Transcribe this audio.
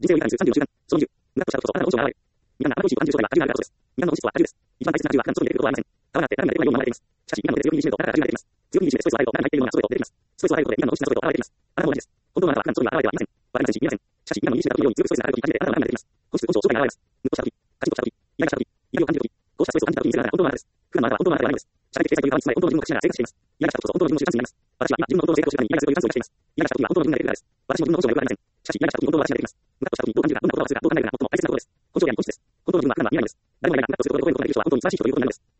人生を生きた30の習慣。その20。無駄としたことこそあなたの本性が現れる。みんなのあなたの意識を感じる状態は味があるからです。みんなの本質は味です。一番大切な味は普段の外に出ることはありません。たわがあって誰もが出てこないように思われています。しかし、みんなの手で強気に締めるとあなたから味が出てきます。強気に締めてストレスを与えると中に入っているものが外へと出てきます。ストレスを与えることでみんなの本質が外へと現れています。あなたも同じです。本当のあなたは普段の外には現れてはいません。わかりませんし、見えません。しかし、みんなの認識がように強くストレスが与えることに限ってあなたの中に出てきます。本質、本性、正体が現れます。ムッとした時、カチッとした時、イライラした時、怒りを感じる時、こうしたストレスを感じた時に見せるあなたが本当のあなたです。普段のあなたは本当のあなたではないのです。社会的制裁という側に包まれ本当の自分を隠しながら生活しています。イライラしたことこそ本当の自分の習慣値になります。私は今自分の本当の生活を知るためにイライラするという感情を生かしています。イライラした時は本当の自分が出てくるからです。私も自分の本性がよくわかりません。しかし、イライラした時に本当の私が出てきます。ムカッとした時にどう感じるか、どんな言葉をするか、どう考えるかが最も大切なことです。本性であり本質です。本当の自分はあなたの見えないのです。誰もがいなくなったとすることで心に残る人は本当に素晴らしい人ということになるのです。